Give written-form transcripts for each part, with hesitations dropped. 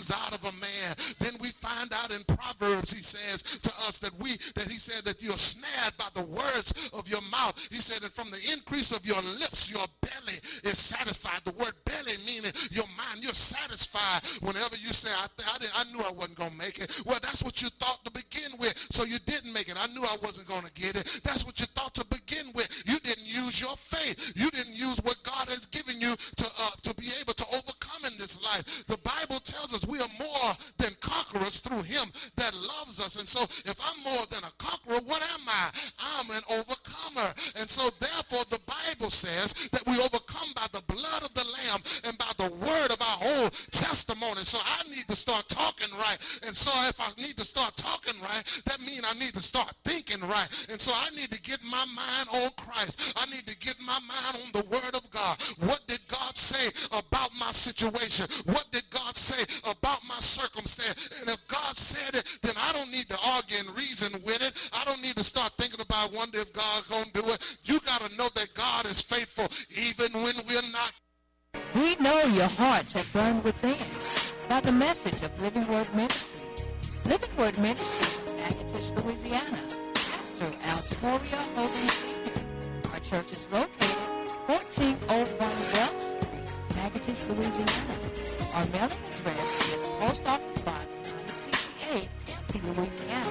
comes out of a man. Then we find out in Proverbs, he says to us that he said that you're snared by the words of your mouth. He said, and from the increase of your lips, your belly is satisfied. The word belly meaning your mind. You're satisfied whenever you say, I knew I wasn't going to make it. Well, that's what you thought to begin with, so you didn't make it. I knew I wasn't going to get it. That's what you thought to begin with. You didn't use your faith. You didn't use what God has given you to be able to overcome in this life. The Bible tells us we are more than conquerors through him that loves us. And so if I'm more than a conqueror, what am I? I'm an overcomer. And so therefore the Bible says that we overcome by the blood of the Lamb and by the word of our whole testimony. So I need to start talking right. And so if I need to start talking right, that means I need to start thinking right. And so I need to get my mind on Christ. I need to get my mind on the word of God. What did God say about my situation? What did God say about my circumstance? And if God said it, then I don't need to argue and reason with it. I don't need to start thinking about wonder if God's going to do it. You got to know that God is faithful even when we're not. We know your hearts have burned within by the message of Living Word Ministries. Living Word Ministries in Natchitoches, Louisiana. Pastor Altoria Hogan Sr. Our church is located 1401 Welch Street, Natchitoches, Louisiana. Our mailing address is Post Office Box 968, Hampton, Louisiana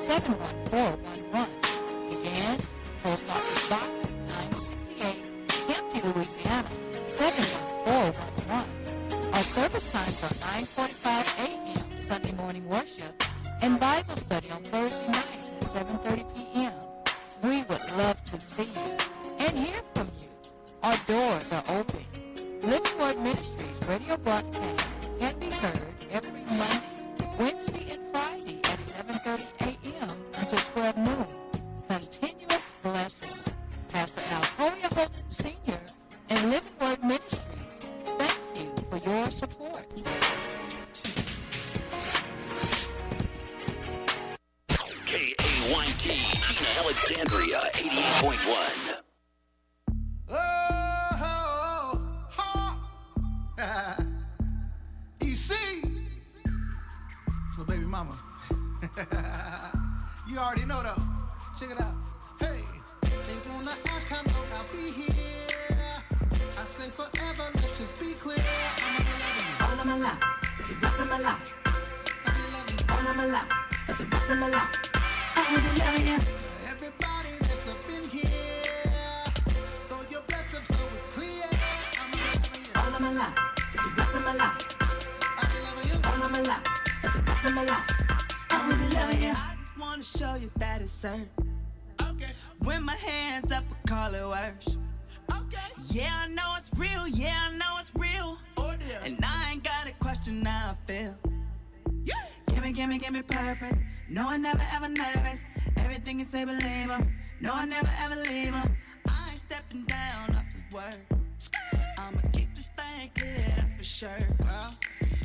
71411. Again, Post Office Box 968, Hampton, Louisiana 71411. Our service times are 9:45 a.m. Sunday morning worship and Bible study on Thursday nights at 7:30 p.m. We would love to see you and hear from you. Our doors are open. Living Word Ministries radio broadcast can be heard every Monday, Wednesday, and Friday at 11:30 a.m. until 12 noon. Continuous blessings. Pastor Altoria Holden Sr. and Living Word Ministries, thank you for your support. KAYT, Gina Alexandria, 88.1. EC, it's my baby mama. You already know though. Check it out. Hey, they wanna ask how long I'll be here. I say forever, let's just be clear. I'm gonna love you all of my life, for the rest of my life. I'll be loving you all of my life, for the rest of my life. I'm gonna be loving you. Everybody that's up in here, throw your best up so it's clear. I'm gonna be loving you all of my life, for the rest of my life. I'll be loving you all of my life, for the rest of my life. I'm gonna be loving you. I just wanna show you that it's certain. Okay. When my hands up, I call it worship. Okay. Yeah, I know it's real. Yeah, I know it's real. Oh dear. And I ain't got a question how I feel. Yeah. Give me purpose. No, I never ever nervous. Everything you say, believe him. No, I never ever leave him. I ain't stepping down off his word. I'ma keep this thing clear, that's for sure. Well,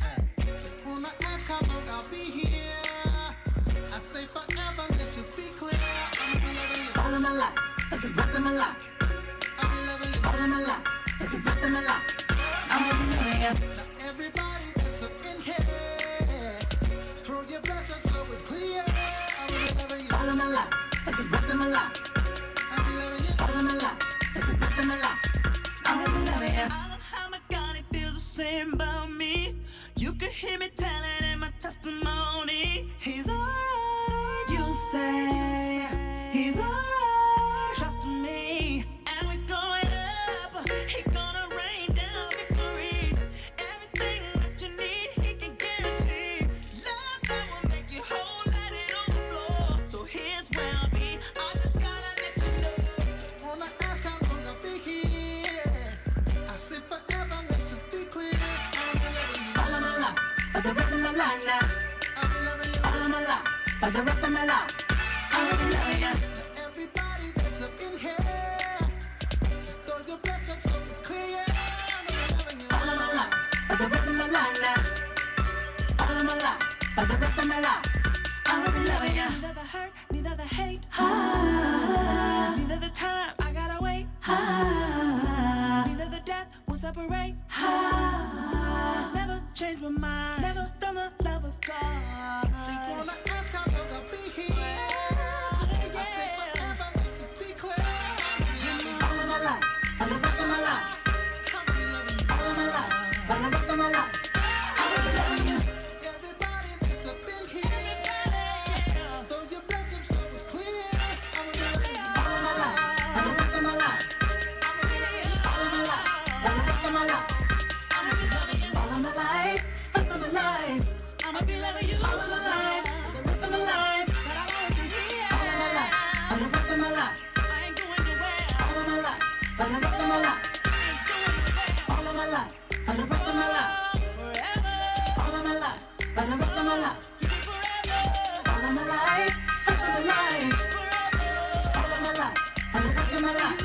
wanna ask how long I'll be here. I say forever, let's just be clear. I'm gonna be loving you All of my life, for the rest of my life. I'll be loving you All of my life, for the rest of my life. I'm gonna be loving you. Now everybody that's up in here, throw your best up so it's clear. I'm gonna be loving you All of my life, for the rest of my life. I'll be loving you All of my life, for the rest of my life. I'm gonna be loving you. I love how my God, he feels the same about me. You can hear me telling in my testimony. He's alright, you say. He's alright, trust me. And we're going up. He gonna rain down victory. Everything that you need, he can guarantee. Love that will make you whole, let it overflow. So here's where I'll be. I just gotta let you know. Wanna ask how long I'll be here. I say forever, let's just be clear. I'm gonna be loving you All of my life, for the rest of my life now. I'll be loving you All of my life, for the rest of my life. I'm gonna be loving you. everybody that's up in here, throw your best up so it's clear. I'm gonna be loving you All of my life, for the rest of my life now. All of my life, for the rest of my life. I'm gonna be loving you. Neither the hurt, neither the hate. Neither the time I gotta wait. Neither the death will separate. Never change my mind. Never from the for the rest of my life. All of my life, rest of my life. All of my life, and the rest of my life.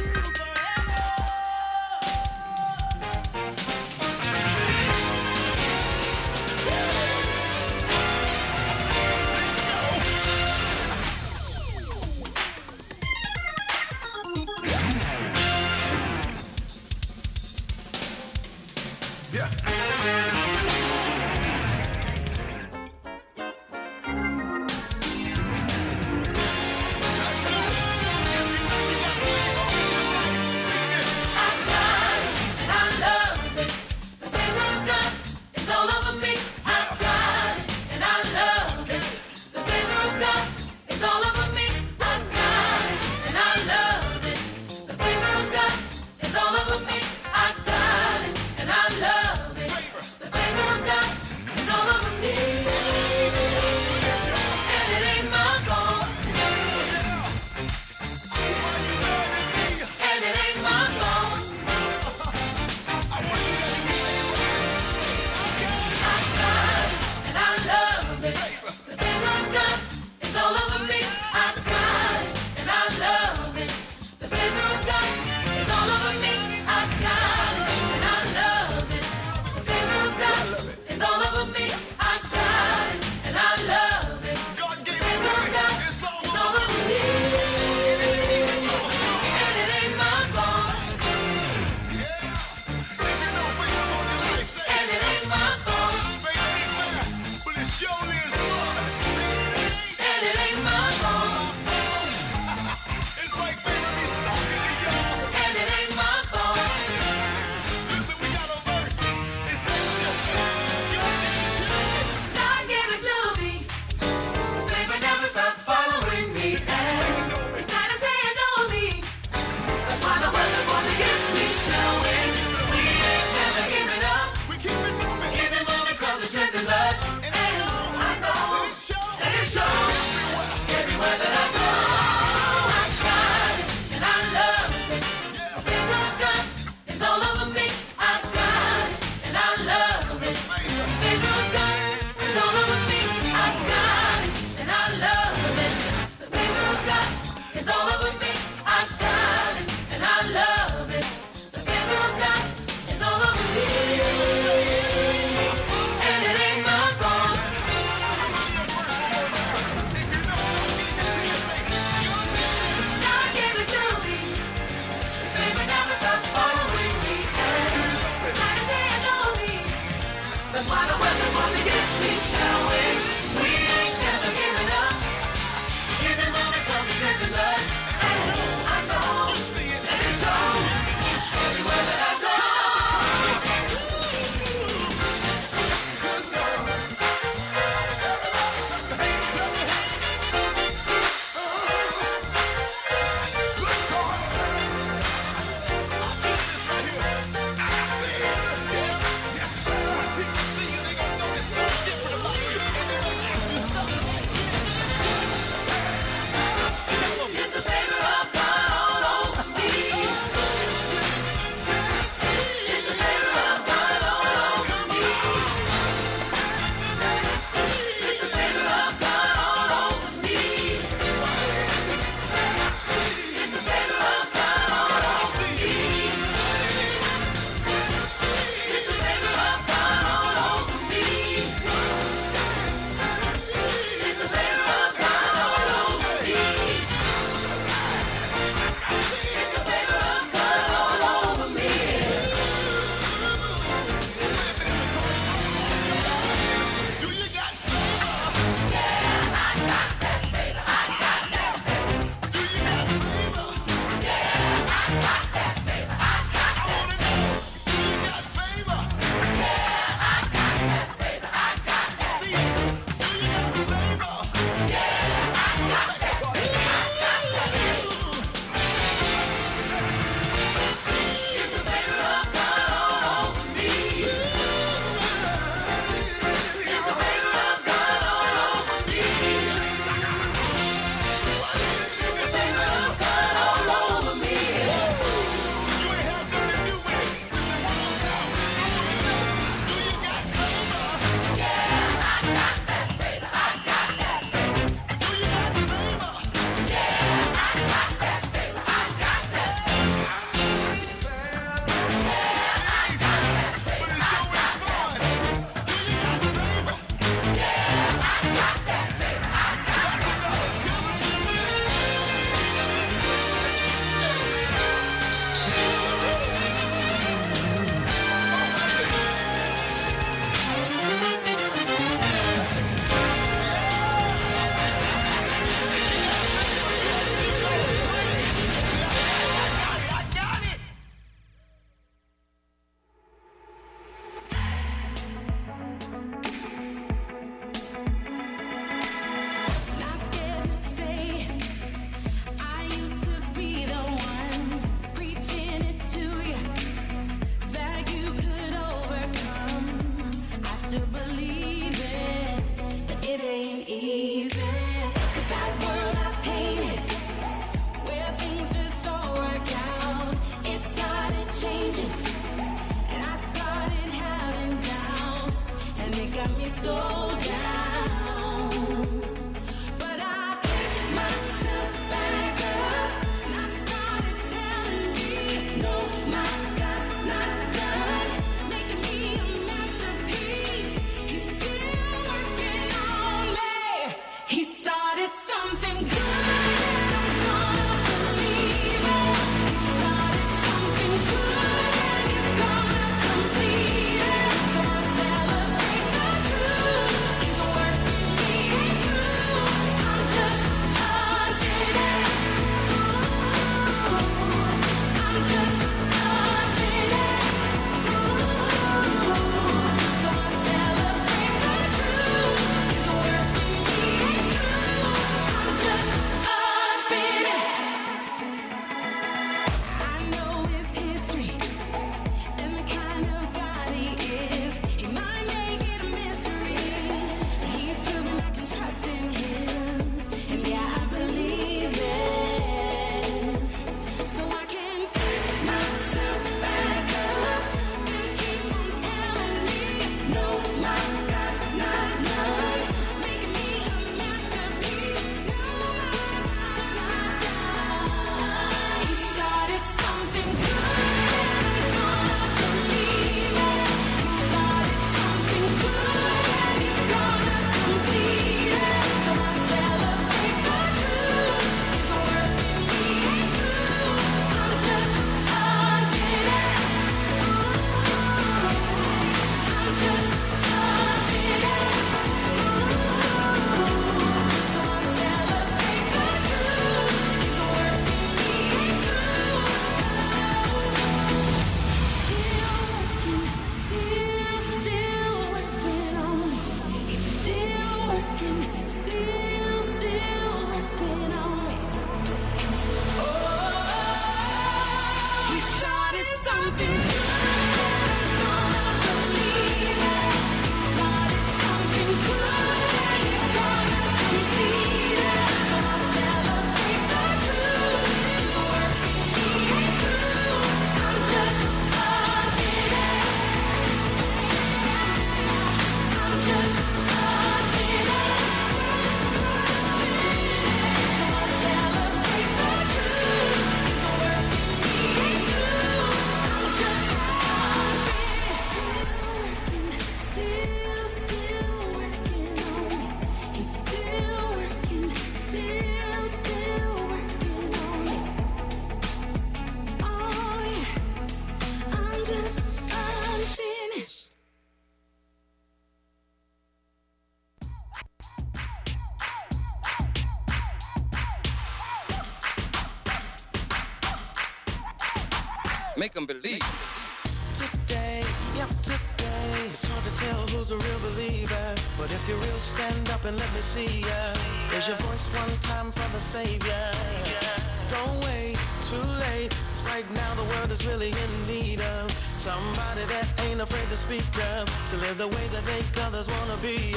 Make them believe. Today, yep, today, it's hard to tell who's a real believer. But if you're real, stand up and let me see ya. Raise your voice one time for the Savior. Don't wait, too late. 'Cause right now the world is really in need of somebody that ain't afraid to speak up, to live the way that make others wanna be.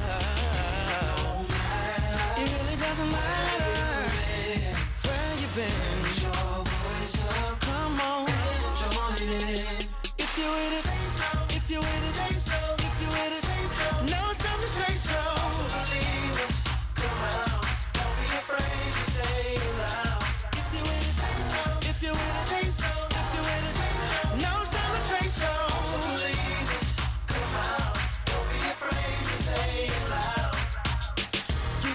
It really doesn't matter where you've been. Raise your voice up. Come on, join in. If you with it, if you with it, if you with it, know it's time to say so. Believers, come out, don't be afraid to say it loud. If you with it, if you with it, if you with it, know it's time to say so. Believers, come out, don't be afraid to say it loud. You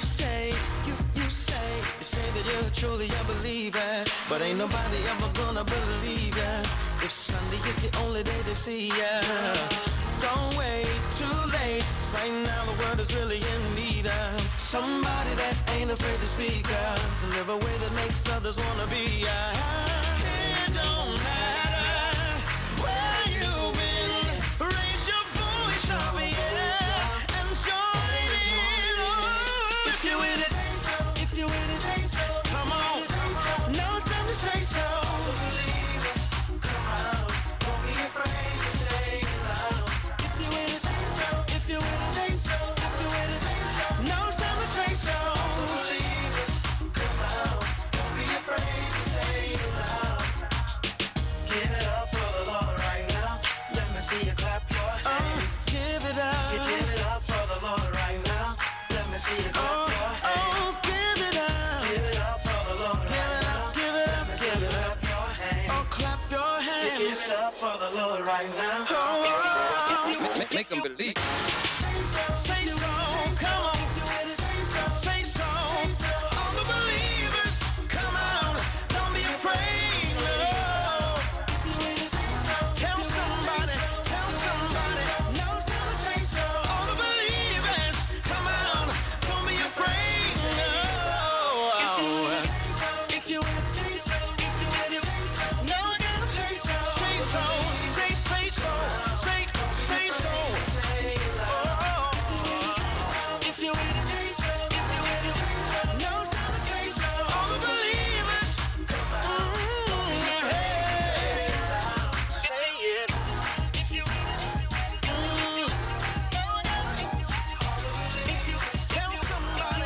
say that you're truly a believer, but ain't nobody ever gonna believe ya if Sunday is the only day they see ya. Don't wait too late, 'cause right now the world is really in need of somebody that ain't afraid to speak up, to live a way that makes others wanna be. It don't matter where you've been, raise your voice up, yeah, and join in. Oh, if you with it, if you with it, come on, now it's time to say so. Believers, come out, don't be afraid to say it loud. If you with it, if you with it, if you with it, now it's time to say so. Believers, come out, don't be afraid to say it loud. Give it up for the Lord right now. Let me see you clap your hands. Give it up. You give it up for the Lord right now. Let me see you clap your hands. Give it up. Give it up for the Lord right now. Give it up. Give it up. Clap your hands. Oh, clap your hands. You give it up for the Lord right now. Make them believe. Say so. Come on. Say so. All the believers, come on. Don't be afraid. No. Tell somebody. No, say so. All the believers, come on. Don't be afraid. No. If you no, I gotta say so. Say so. Say so. Say so. If you no, say so. All the believers, come on. Say it. If you tell somebody.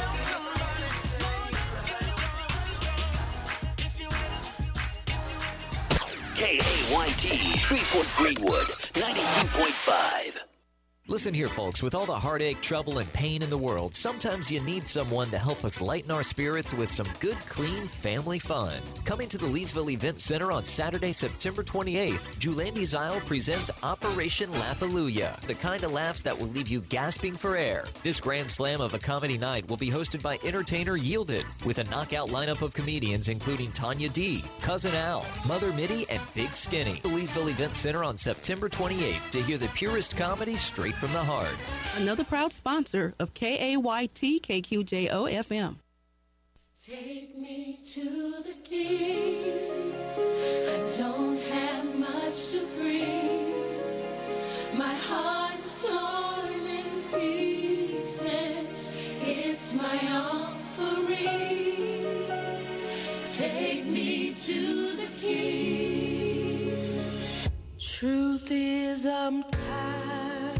KAYT, Shreveport Greenwood, 92.5. Listen here, folks, with all the heartache, trouble, and pain in the world, sometimes you need someone to help us lighten our spirits with some good, clean family fun. Coming to the Leesville Event Center on Saturday, September 28th, Julandi's Isle presents Operation Laugh-A-Lujah, the kind of laughs that will leave you gasping for air. This grand slam of a comedy night will be hosted by entertainer Yielded, with a knockout lineup of comedians including Tanya D, Cousin Al, Mother Mitty, and Big Skinny. The Leesville Event Center on September 28th to hear the purest comedy straight from the heart. Another proud sponsor of KAYT KQJO FM. Take me to the king. I don't have much to bring. My heart's torn in pieces. It's my offering. Take me to the king. Truth is, I'm tired.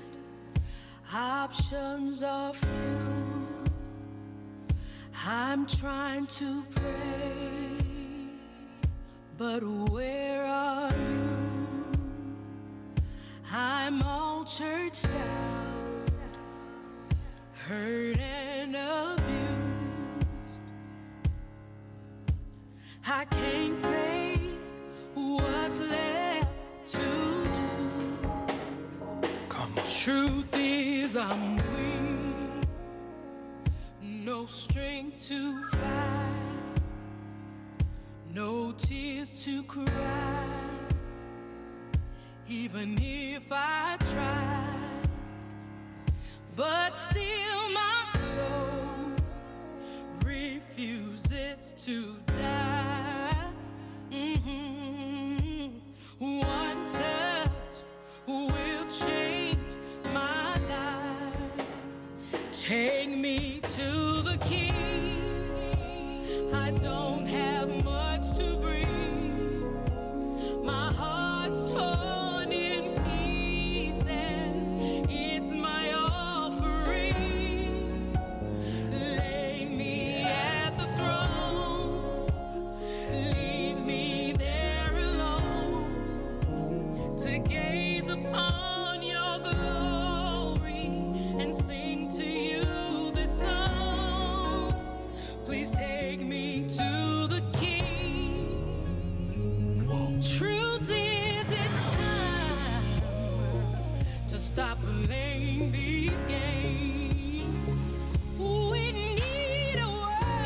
Options are few. I'm trying to pray, but where are you? I'm all churched out, hurt and abused. I can't fake what's left to do. Come on. Truth is, I'm weak, no strength to fight, no tears to cry. Even if I tried, but still my soul refuses to die. Take me to the King. I don't have much to bring. My heart's torn in pieces. It's my offering. Lay me at the throne. Leave me there alone to gaze upon your glory and sing to you this song. Please take me to the King. Truth is, it's time to stop playing these games. We need a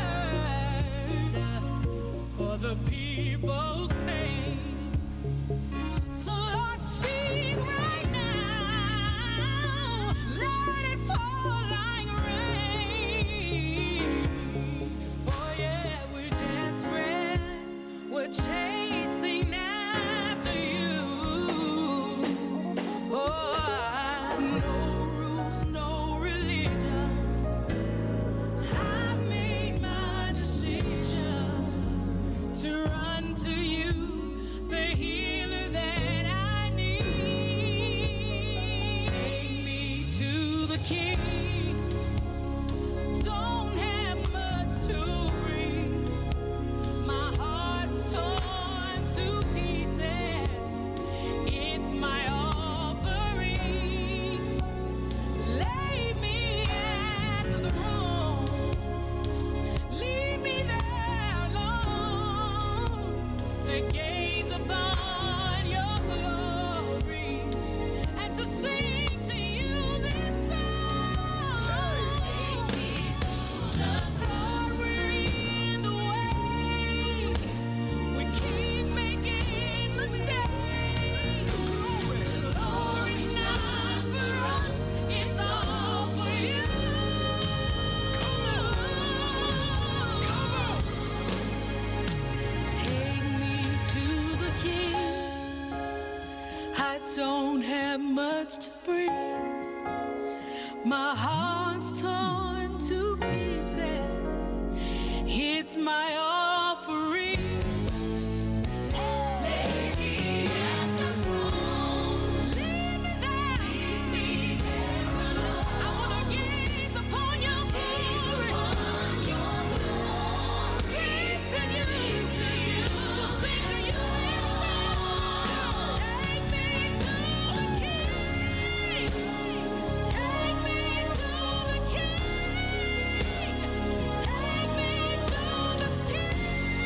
word for the people's pain. So Lord, speak right now. Let it pour like rain. Oh yeah, we're desperate. We're chasing after you. Oh, no rules, no religion. I've made my decision to run to you, the healer that I need. Take me to the King. Don't have much to bring. My heart's torn to pieces. It's my offering. Lay me at the throne. Leave me there alone to gaze upon your glory and to sing to you this song. Take me to the Lord, we're in the way. We keep making mistakes. The glory's not for us, it's all for you. Come on. Take me to the King. I don't have much to bring. My heart's torn to pieces. It's my offering. Lay me at the throne. Leave me there. Leave me there alone. I wanna gaze upon your glory. Sing to you. To sing to you this song. Take me to the King. Take me to the King. Take me to the King.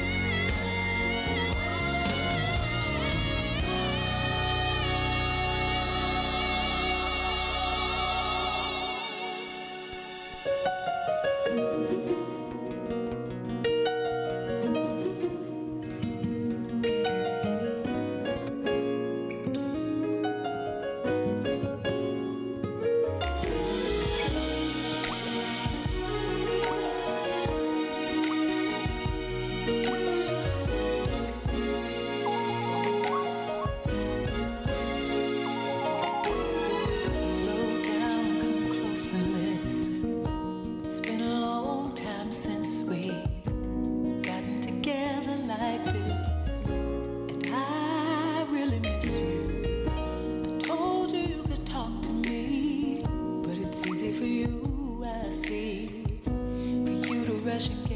Slow down, come close and listen. It's been a long time since we've gotten together like this, and I really miss you. I told you you could talk to me, but it's easy for you, I see, for you to rush and